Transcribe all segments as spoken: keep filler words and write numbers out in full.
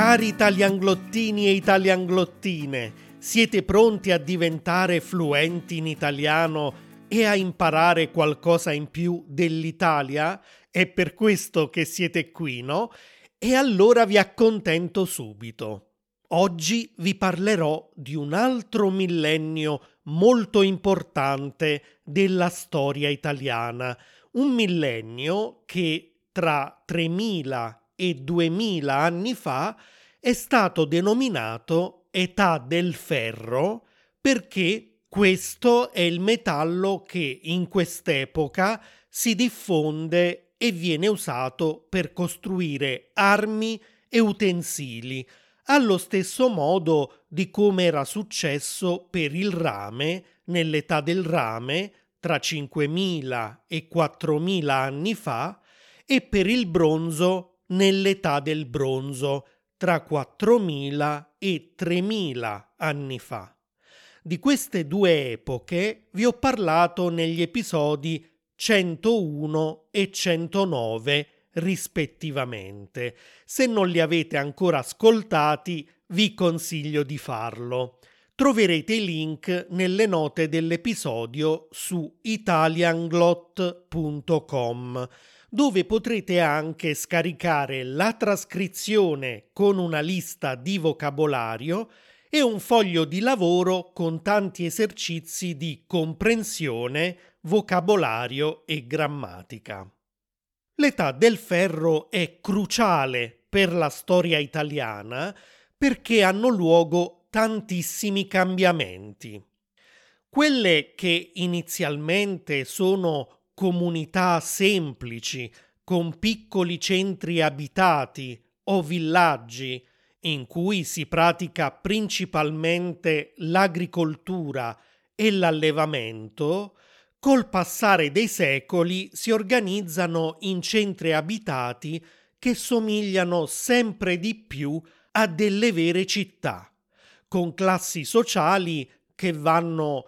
Cari italianglottini e italianglottine, siete pronti a diventare fluenti in italiano e a imparare qualcosa in più dell'Italia? È per questo che siete qui, no? E allora vi accontento subito. Oggi vi parlerò di un altro millennio molto importante della storia italiana, un millennio che tra tremila e duemila anni fa è stato denominato Età del Ferro perché questo è il metallo che in quest'epoca si diffonde e viene usato per costruire armi e utensili, allo stesso modo di come era successo per il rame nell'età del rame tra cinquemila e quattromila anni fa e per il bronzo nell'età del bronzo tra quattromila e tremila anni fa. Di queste due epoche vi ho parlato negli episodi centouno e centonove rispettivamente. Se non li avete ancora ascoltati, vi consiglio di farlo. Troverete i link nelle note dell'episodio su italianglot punto com, dove potrete anche scaricare la trascrizione con una lista di vocabolario e un foglio di lavoro con tanti esercizi di comprensione, vocabolario e grammatica. L'età del ferro è cruciale per la storia italiana perché hanno luogo tantissimi cambiamenti. Quelle che inizialmente sono comunità semplici, con piccoli centri abitati o villaggi in cui si pratica principalmente l'agricoltura e l'allevamento, col passare dei secoli si organizzano in centri abitati che somigliano sempre di più a delle vere città, con classi sociali che vanno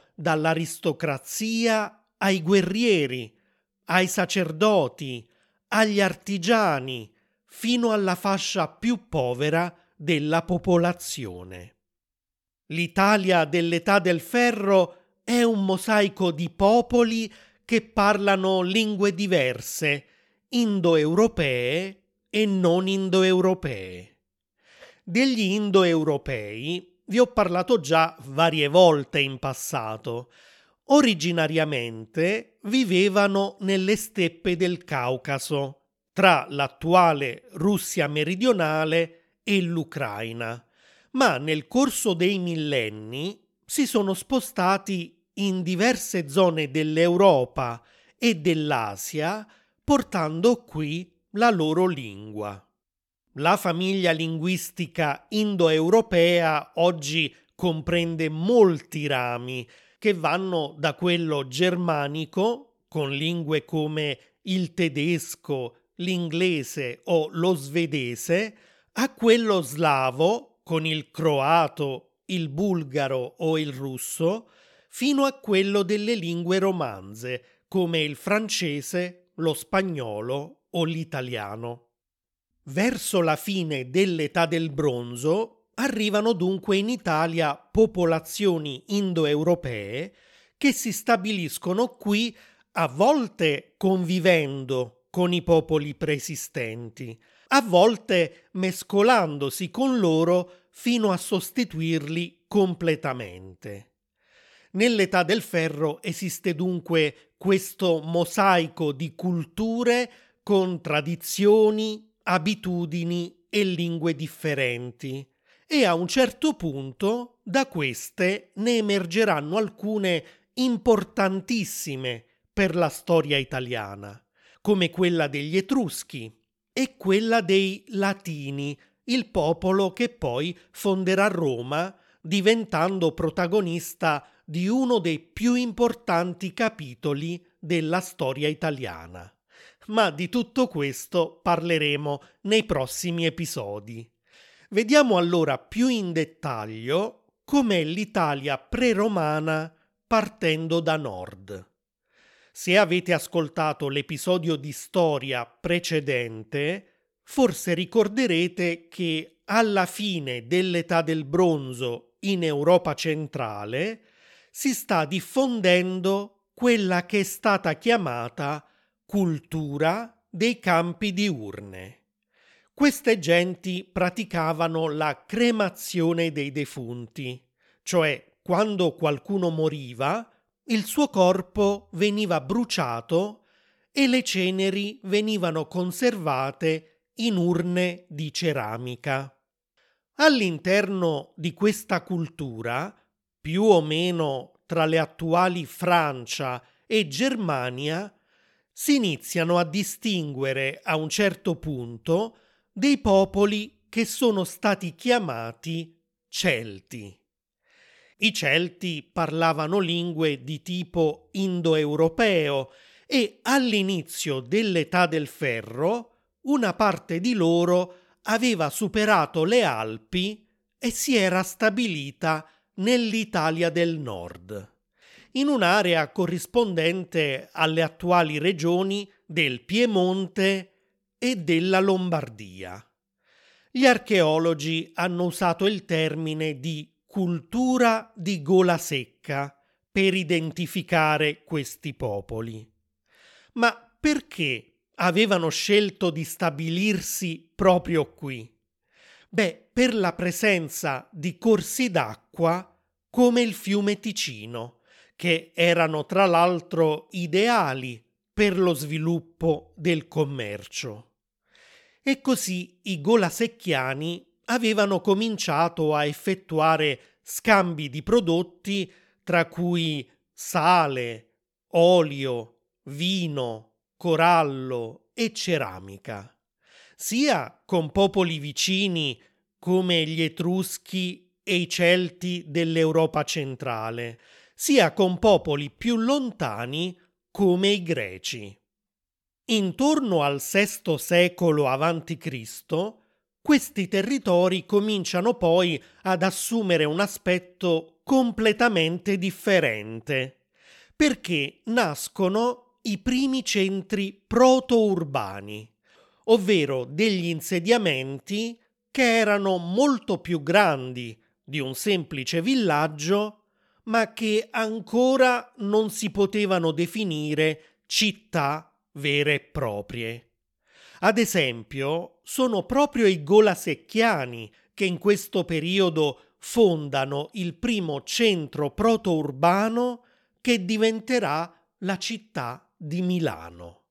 dall'aristocrazia ai guerrieri, ai sacerdoti, agli artigiani, fino alla fascia più povera della popolazione. L'Italia dell'età del ferro è un mosaico di popoli che parlano lingue diverse, indoeuropee e non indoeuropee. Degli indoeuropei vi ho parlato già varie volte in passato. Originariamente vivevano nelle steppe del Caucaso, tra l'attuale Russia meridionale e l'Ucraina, ma nel corso dei millenni si sono spostati in diverse zone dell'Europa e dell'Asia, portando qui la loro lingua. La famiglia linguistica indoeuropea oggi comprende molti rami che vanno da quello germanico, con lingue come il tedesco, l'inglese o lo svedese, a quello slavo, con il croato, il bulgaro o il russo, fino a quello delle lingue romanze, come il francese, lo spagnolo o l'italiano. Verso la fine dell'età del bronzo arrivano dunque in Italia popolazioni indoeuropee che si stabiliscono qui, a volte convivendo con i popoli preesistenti, a volte mescolandosi con loro fino a sostituirli completamente. Nell'età del ferro esiste dunque questo mosaico di culture con tradizioni, abitudini e lingue differenti, e a un certo punto da queste ne emergeranno alcune importantissime per la storia italiana, come quella degli Etruschi e quella dei Latini, il popolo che poi fonderà Roma, diventando protagonista di uno dei più importanti capitoli della storia italiana. Ma di tutto questo parleremo nei prossimi episodi. Vediamo allora più in dettaglio com'è l'Italia pre-romana partendo da nord. Se avete ascoltato l'episodio di storia precedente, Forse ricorderete che alla fine dell'età del bronzo in Europa centrale si sta diffondendo quella che è stata chiamata cultura dei campi di urne. Queste genti praticavano la cremazione dei defunti, cioè quando qualcuno moriva, il suo corpo veniva bruciato e le ceneri venivano conservate in urne di ceramica. All'interno di questa cultura, più o meno tra le attuali Francia e Germania, si iniziano a distinguere a un certo punto dei popoli che sono stati chiamati Celti. I Celti parlavano lingue di tipo indoeuropeo e all'inizio dell'età del ferro una parte di loro aveva superato le Alpi e si era stabilita nell'Italia del Nord, in un'area corrispondente alle attuali regioni del Piemonte e della Lombardia. Gli archeologi hanno usato il termine di cultura di gola secca per identificare questi popoli. Ma perché avevano scelto di stabilirsi proprio qui? Beh, per la presenza di corsi d'acqua come il fiume Ticino, che erano tra l'altro ideali per lo sviluppo del commercio. E così i golasecchiani avevano cominciato a effettuare scambi di prodotti tra cui sale, olio, vino, corallo e ceramica, sia con popoli vicini come gli Etruschi e i Celti dell'Europa centrale, sia con popoli più lontani come i Greci. Intorno al sesto secolo avanti Cristo, questi territori cominciano poi ad assumere un aspetto completamente differente, perché nascono i primi centri proto-urbani, ovvero degli insediamenti che erano molto più grandi di un semplice villaggio, ma che ancora non si potevano definire città vere e proprie. Ad esempio, sono proprio i golasecchiani che in questo periodo fondano il primo centro proto-urbano che diventerà la città di Milano.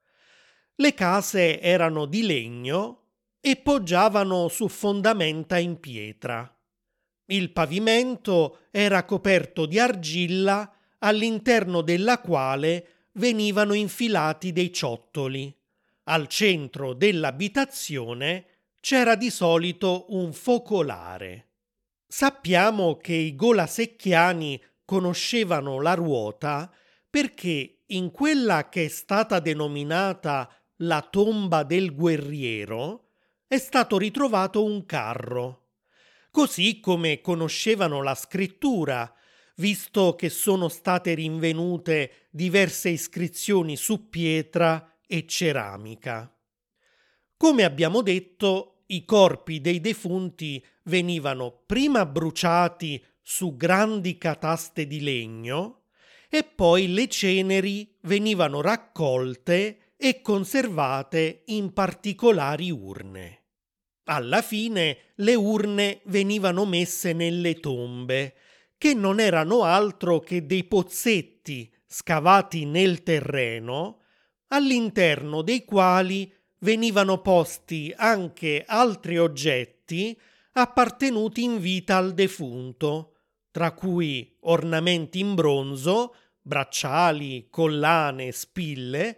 Le case erano di legno e poggiavano su fondamenta in pietra. Il pavimento era coperto di argilla all'interno della quale venivano infilati dei ciottoli. Al centro dell'abitazione c'era di solito un focolare. Sappiamo che i golasecchiani conoscevano la ruota perché in quella che è stata denominata la tomba del guerriero è stato ritrovato un carro, così come conoscevano la scrittura, visto che sono state rinvenute diverse iscrizioni su pietra e ceramica. Come abbiamo detto, i corpi dei defunti venivano prima bruciati su grandi cataste di legno e poi le ceneri venivano raccolte e conservate in particolari urne. Alla fine le urne venivano messe nelle tombe, che non erano altro che dei pozzetti scavati nel terreno, all'interno dei quali venivano posti anche altri oggetti appartenuti in vita al defunto, tra cui ornamenti in bronzo, bracciali, collane, spille,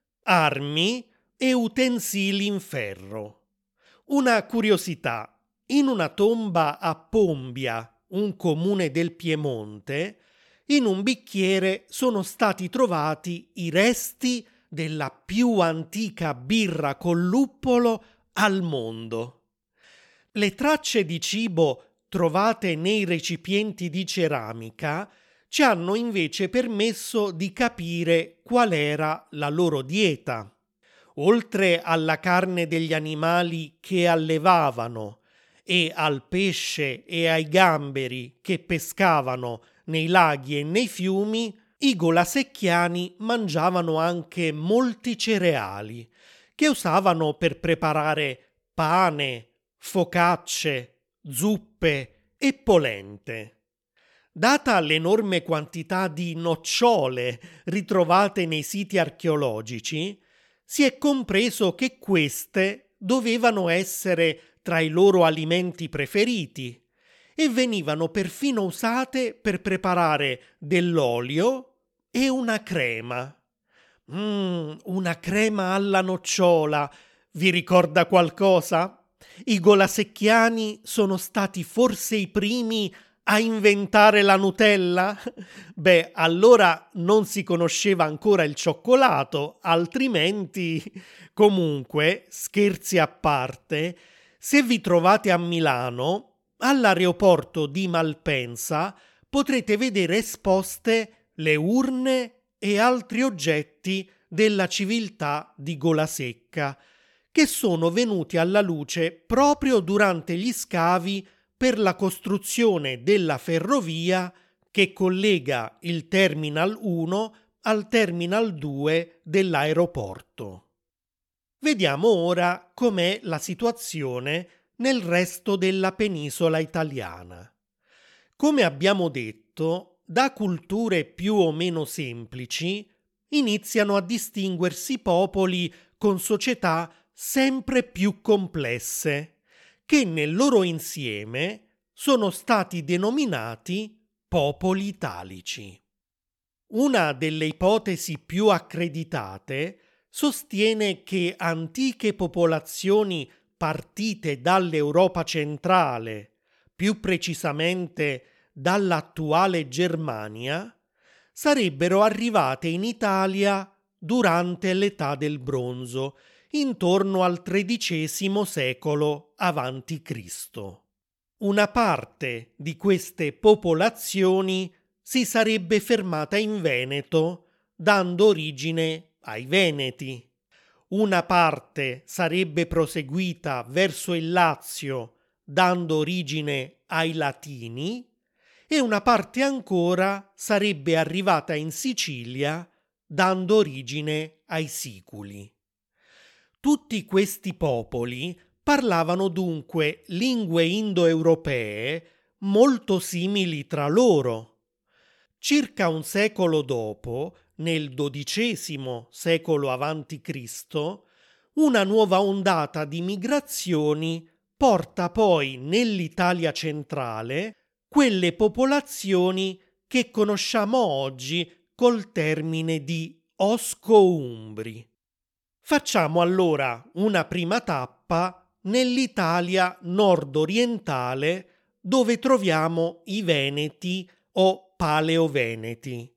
armi e utensili in ferro. Una curiosità: in una tomba a Pombia, un comune del Piemonte, in un bicchiere sono stati trovati i resti della più antica birra con luppolo al mondo. Le tracce di cibo trovate nei recipienti di ceramica ci hanno invece permesso di capire qual era la loro dieta. oltre alla carne degli animali che allevavano e al pesce e ai gamberi che pescavano nei laghi e nei fiumi, i golasecchiani mangiavano anche molti cereali che usavano per preparare pane, focacce, zuppe e polente. Data l'enorme quantità di nocciole ritrovate nei siti archeologici, si è compreso che queste dovevano essere tra i loro alimenti preferiti e venivano perfino usate per preparare dell'olio e una crema. Mmm, una crema alla nocciola. Vi ricorda qualcosa? I golasecchiani sono stati forse i primi a inventare la Nutella? Beh, allora non si conosceva ancora il cioccolato, altrimenti... Comunque, scherzi a parte, se vi trovate a Milano, all'aeroporto di Malpensa potrete vedere esposte le urne e altri oggetti della civiltà di Golasecca, che sono venuti alla luce proprio durante gli scavi per la costruzione della ferrovia che collega il Terminal uno al Terminal due dell'aeroporto. Vediamo ora com'è la situazione nel resto della penisola italiana. Come abbiamo detto, da culture più o meno semplici iniziano a distinguersi popoli con società sempre più complesse, che nel loro insieme sono stati denominati popoli italici. Una delle ipotesi più accreditate sostiene che antiche popolazioni partite dall'Europa centrale, più precisamente dall'attuale Germania, sarebbero arrivate in Italia durante l'età del bronzo, intorno al tredicesimo secolo avanti Cristo. Una parte di queste popolazioni si sarebbe fermata in Veneto, dando origine ai Veneti. Una parte sarebbe proseguita verso il Lazio, dando origine ai Latini, e una parte ancora sarebbe arrivata in Sicilia, dando origine ai Siculi. Tutti questi popoli parlavano dunque lingue indoeuropee molto simili tra loro. Circa un secolo dopo, nel dodicesimo secolo avanti Cristo, una nuova ondata di migrazioni porta poi nell'Italia centrale quelle popolazioni che conosciamo oggi col termine di Osco-Umbri. Facciamo allora una prima tappa nell'Italia nord-orientale, dove troviamo i Veneti o Paleoveneti.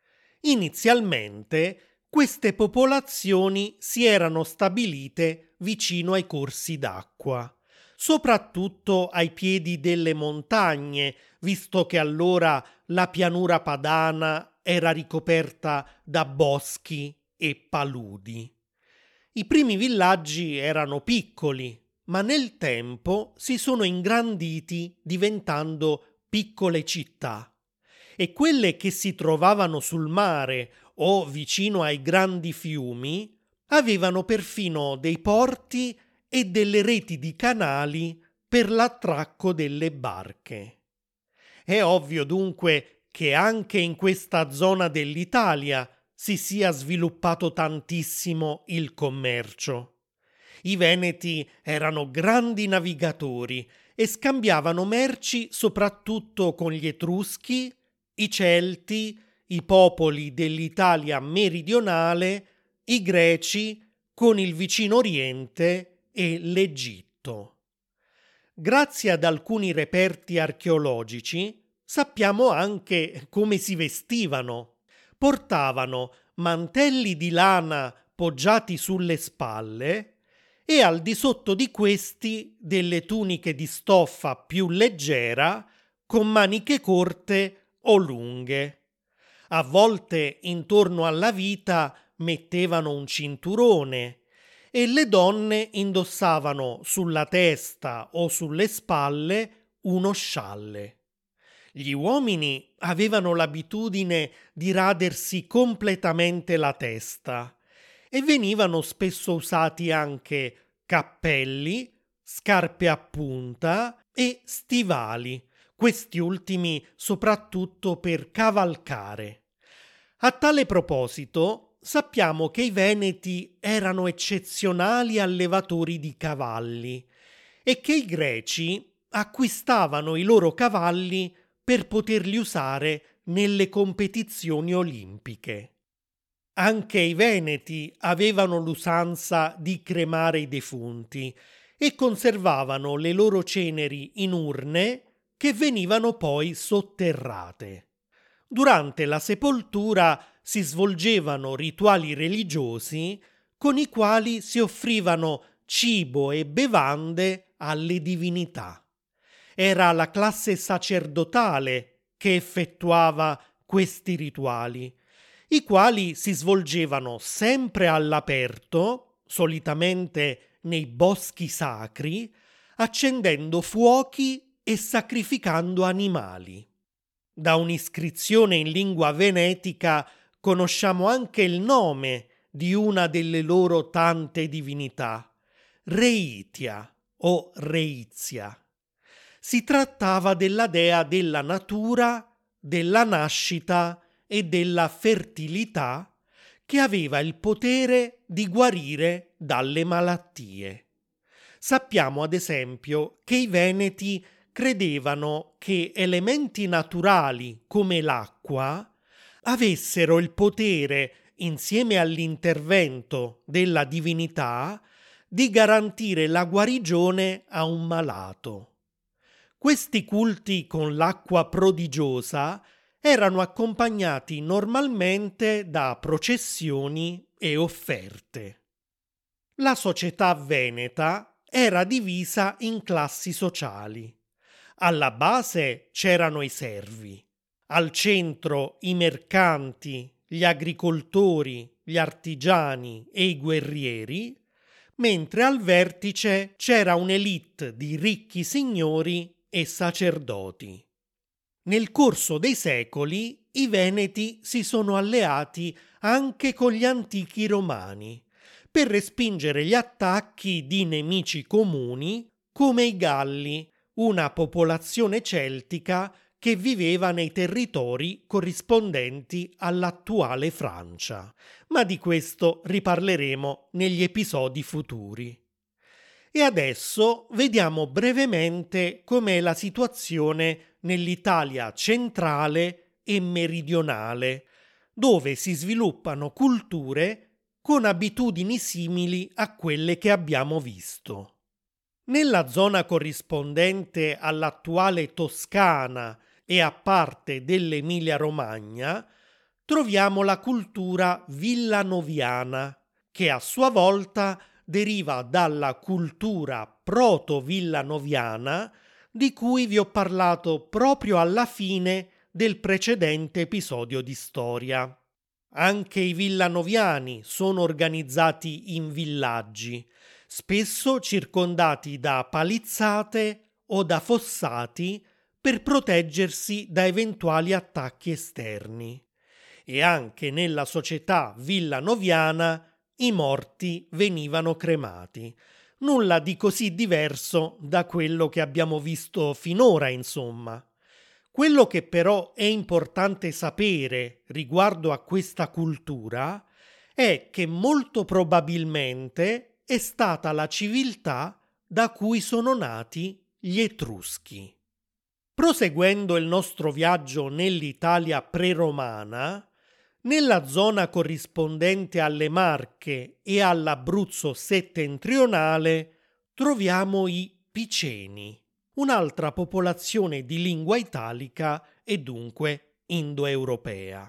Inizialmente queste popolazioni si erano stabilite vicino ai corsi d'acqua, soprattutto ai piedi delle montagne, visto che allora la pianura padana era ricoperta da boschi e paludi. I primi villaggi erano piccoli, ma nel tempo si sono ingranditi diventando piccole città. E quelle che si trovavano sul mare o vicino ai grandi fiumi avevano perfino dei porti e delle reti di canali per l'attracco delle barche. È ovvio dunque che anche in questa zona dell'Italia si sia sviluppato tantissimo il commercio. I Veneti erano grandi navigatori e scambiavano merci soprattutto con gli Etruschi, i Celti, i popoli dell'Italia meridionale, i Greci, con il vicino Oriente e l'Egitto. Grazie ad alcuni reperti archeologici sappiamo anche come si vestivano. Portavano mantelli di lana poggiati sulle spalle e al di sotto di questi delle tuniche di stoffa più leggera con maniche corte o lunghe. A volte intorno alla vita mettevano un cinturone e le donne indossavano sulla testa o sulle spalle uno scialle. Gli uomini avevano l'abitudine di radersi completamente la testa e venivano spesso usati anche cappelli, scarpe a punta e stivali, questi ultimi soprattutto per cavalcare. A tale proposito, sappiamo che i Veneti erano eccezionali allevatori di cavalli e che i Greci acquistavano i loro cavalli per poterli usare nelle competizioni olimpiche. Anche i Veneti avevano l'usanza di cremare i defunti e conservavano le loro ceneri in urne che venivano poi sotterrate. Durante la sepoltura si svolgevano rituali religiosi con i quali si offrivano cibo e bevande alle divinità. Era la classe sacerdotale che effettuava questi rituali, i quali si svolgevano sempre all'aperto, solitamente nei boschi sacri, accendendo fuochi e sacrificando animali. Da un'iscrizione in lingua venetica conosciamo anche il nome di una delle loro tante divinità, Reitia o Reizia. Si trattava della dea della natura, della nascita e della fertilità, che aveva il potere di guarire dalle malattie. Sappiamo ad esempio che i Veneti credevano che elementi naturali come l'acqua avessero il potere, insieme all'intervento della divinità, di garantire la guarigione a un malato. Questi culti con l'acqua prodigiosa erano accompagnati normalmente da processioni e offerte. La società veneta era divisa in classi sociali. Alla base c'erano i servi, al centro i mercanti, gli agricoltori, gli artigiani e i guerrieri, mentre al vertice c'era un'élite di ricchi signori e sacerdoti. Nel corso dei secoli i Veneti si sono alleati anche con gli antichi romani per respingere gli attacchi di nemici comuni come i Galli, una popolazione celtica che viveva nei territori corrispondenti all'attuale Francia, ma di questo riparleremo negli episodi futuri. E adesso vediamo brevemente com'è la situazione nell'Italia centrale e meridionale, dove si sviluppano culture con abitudini simili a quelle che abbiamo visto. Nella zona corrispondente all'attuale Toscana e a parte dell'Emilia-Romagna troviamo la cultura villanoviana, che a sua volta deriva dalla cultura proto-villanoviana di cui vi ho parlato proprio alla fine del precedente episodio di storia. Anche i villanoviani sono organizzati in villaggi, spesso circondati da palizzate o da fossati per proteggersi da eventuali attacchi esterni. E anche nella società villanoviana i morti venivano cremati. Nulla di così diverso da quello che abbiamo visto finora, insomma. Quello che però è importante sapere riguardo a questa cultura è che molto probabilmente è stata la civiltà da cui sono nati gli Etruschi. Proseguendo il nostro viaggio nell'Italia preromana, nella zona corrispondente alle Marche e all'Abruzzo settentrionale troviamo i Piceni, un'altra popolazione di lingua italica e dunque indoeuropea.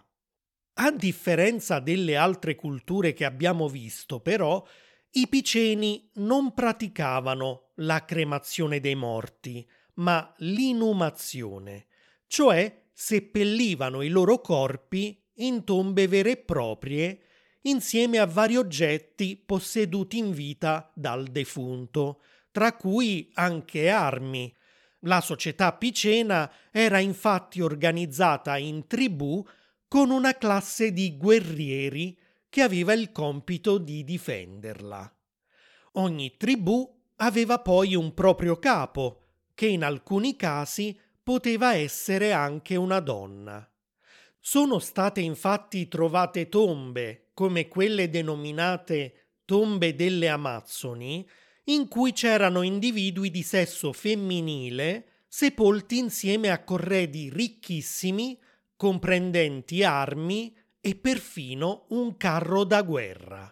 A differenza delle altre culture che abbiamo visto, però, i Piceni non praticavano la cremazione dei morti, ma l'inumazione, cioè seppellivano i loro corpi in tombe vere e proprie insieme a vari oggetti posseduti in vita dal defunto, tra cui anche armi. La società picena era infatti organizzata in tribù con una classe di guerrieri che aveva il compito di difenderla. Ogni tribù aveva poi un proprio capo, che in alcuni casi poteva essere anche una donna. Sono state infatti trovate tombe, come quelle denominate tombe delle Amazzoni, in cui c'erano individui di sesso femminile sepolti insieme a corredi ricchissimi, comprendenti armi e perfino un carro da guerra.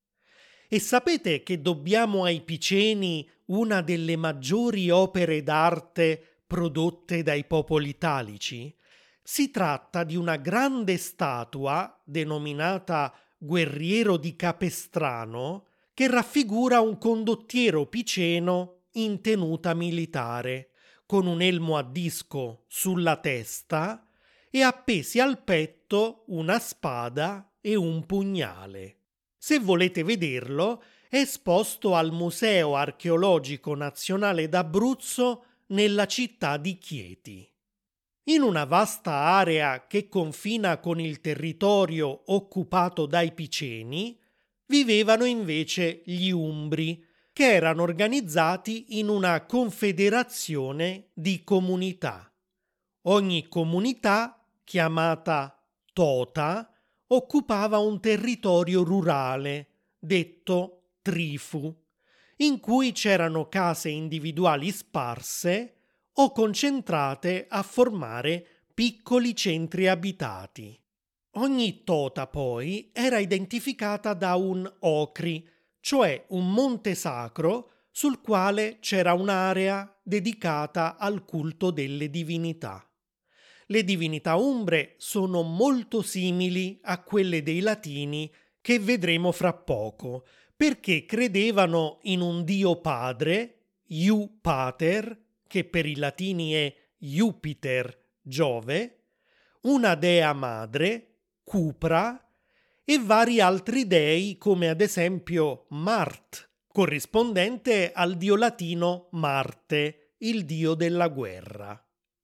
E sapete che dobbiamo ai Piceni una delle maggiori opere d'arte prodotte dai popoli italici? Si tratta di una grande statua denominata Guerriero di Capestrano che raffigura un condottiero piceno in tenuta militare, con un elmo a disco sulla testa e appesi al petto una spada e un pugnale. Se volete vederlo, è esposto al Museo Archeologico Nazionale d'Abruzzo nella città di Chieti. In una vasta area che confina con il territorio occupato dai Piceni, vivevano invece gli Umbri, che erano organizzati in una confederazione di comunità. Ogni comunità, chiamata tota, occupava un territorio rurale, detto trifu, in cui c'erano case individuali sparse o concentrate a formare piccoli centri abitati. Ogni tota poi era identificata da un ocri, cioè un monte sacro sul quale c'era un'area dedicata al culto delle divinità. Le divinità umbre sono molto simili a quelle dei latini che vedremo fra poco, perché credevano in un dio padre, Iu Pater, che per i latini è Jupiter, Giove, una dea madre, Cupra, e vari altri dei come ad esempio Mart, corrispondente al dio latino Marte, il dio della guerra.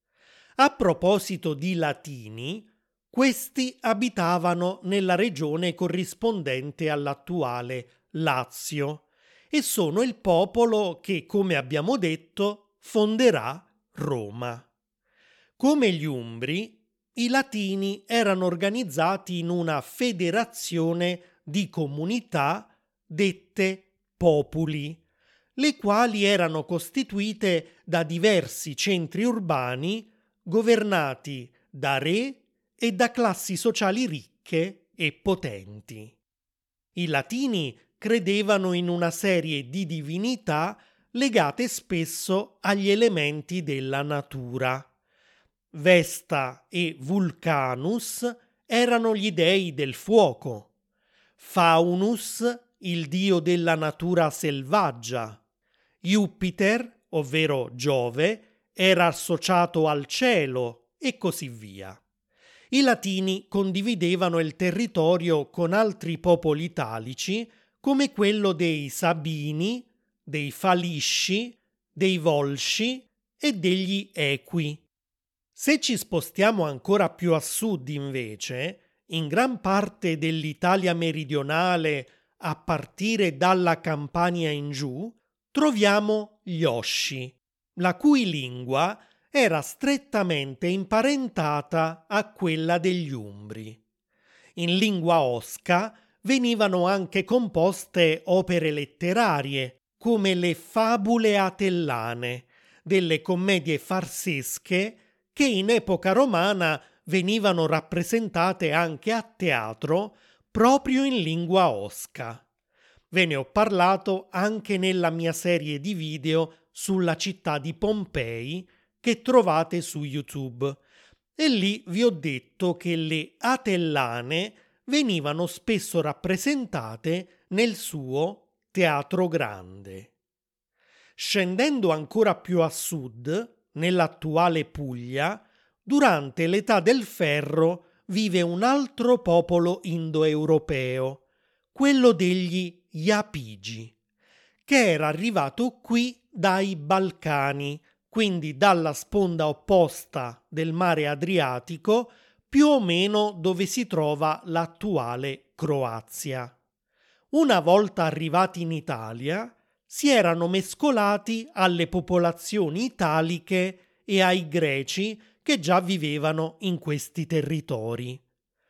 A proposito di latini, questi abitavano nella regione corrispondente all'attuale Lazio e sono il popolo che, come abbiamo detto, fonderà Roma. Come gli Umbri, i Latini erano organizzati in una federazione di comunità dette populi, le quali erano costituite da diversi centri urbani governati da re e da classi sociali ricche e potenti. I Latini credevano in una serie di divinità legate spesso agli elementi della natura. Vesta e Vulcanus erano gli dei del fuoco, Faunus il dio della natura selvaggia, Jupiter, ovvero Giove, era associato al cielo e così via. I Latini condividevano il territorio con altri popoli italici come quello dei Sabini, dei Falisci, dei Volsci e degli Equi. Se ci spostiamo ancora più a sud, invece, in gran parte dell'Italia meridionale, a partire dalla Campania in giù, troviamo gli Osci, la cui lingua era strettamente imparentata a quella degli Umbri. In lingua osca venivano anche composte opere letterarie, come le Fabule Atellane, delle commedie farsesche che in epoca romana venivano rappresentate anche a teatro proprio in lingua osca. Ve ne ho parlato anche nella mia serie di video sulla città di Pompei che trovate su YouTube, e lì vi ho detto che le Atellane venivano spesso rappresentate nel suo Teatro Grande. Scendendo ancora più a sud, nell'attuale Puglia, durante l'età del ferro vive un altro popolo indoeuropeo, quello degli Iapigi, che era arrivato qui dai Balcani, quindi dalla sponda opposta del mare Adriatico, più o meno dove si trova l'attuale Croazia. Una volta arrivati in Italia, si erano mescolati alle popolazioni italiche e ai greci che già vivevano in questi territori.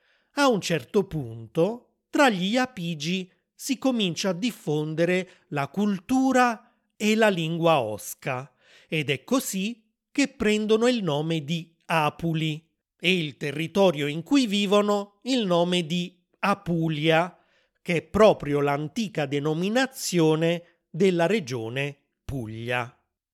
A un certo punto, tra gli Iapigi si comincia a diffondere la cultura e la lingua osca, ed è così che prendono il nome di Apuli e il territorio in cui vivono il nome di Apulia, che è proprio l'antica denominazione della regione Puglia.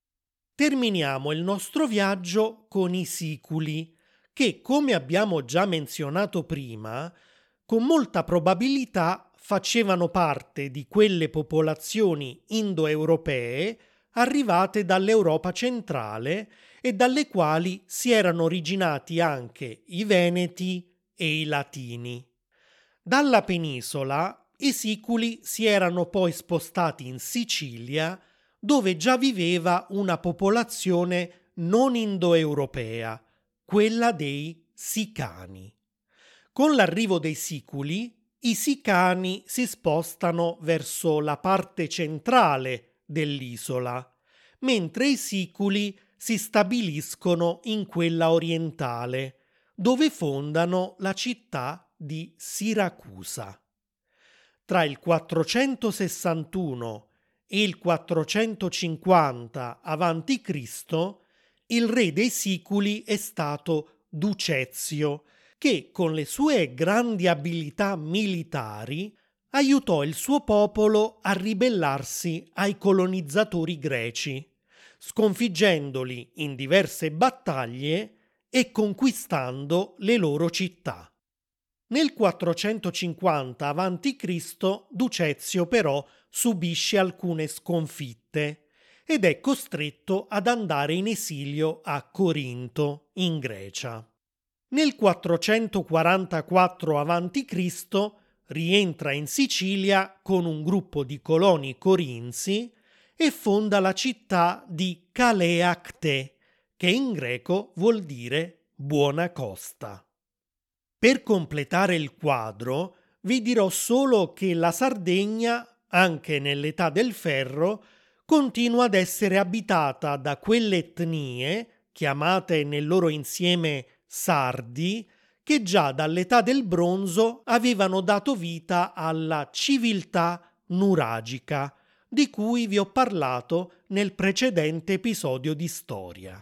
Terminiamo il nostro viaggio con i Siculi, che, come abbiamo già menzionato prima, con molta probabilità facevano parte di quelle popolazioni indoeuropee arrivate dall'Europa centrale e dalle quali si erano originati anche i Veneti e i Latini. Dalla penisola i Siculi si erano poi spostati in Sicilia, dove già viveva una popolazione non indoeuropea, quella dei Sicani. Con l'arrivo dei Siculi, i Sicani si spostano verso la parte centrale dell'isola, mentre i Siculi si stabiliscono in quella orientale, dove fondano la città di Siracusa. Tra il quattrocentosessantuno e il quattrocentocinquanta avanti Cristo, il re dei Siculi è stato Ducezio, che con le sue grandi abilità militari aiutò il suo popolo a ribellarsi ai colonizzatori greci, sconfiggendoli in diverse battaglie e conquistando le loro città. Nel quattrocentocinquanta avanti Cristo Ducezio però subisce alcune sconfitte ed è costretto ad andare in esilio a Corinto, in Grecia. Nel quattrocentoquarantaquattro avanti Cristo rientra in Sicilia con un gruppo di coloni corinzi e fonda la città di Caleacte, che in greco vuol dire buona costa. Per completare il quadro, vi dirò solo che la Sardegna, anche nell'età del ferro, continua ad essere abitata da quelle etnie, chiamate nel loro insieme Sardi, che già dall'età del bronzo avevano dato vita alla civiltà nuragica, di cui vi ho parlato nel precedente episodio di storia.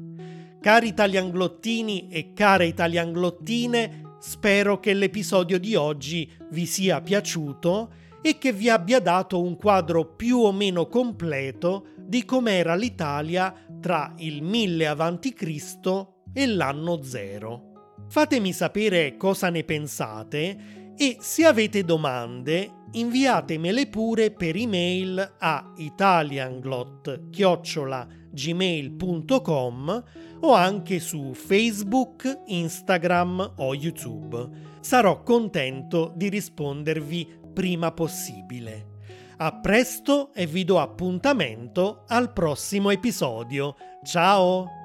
Cari italianglottini e care italianglottine, spero che l'episodio di oggi vi sia piaciuto e che vi abbia dato un quadro più o meno completo di com'era l'Italia tra il mille avanti Cristo e l'anno zero. Fatemi sapere cosa ne pensate e se avete domande inviatemele pure per email a italianglot chiocciola gmail punto com o anche su Facebook, Instagram o YouTube. Sarò contento di rispondervi prima possibile. A presto e vi do appuntamento al prossimo episodio. Ciao!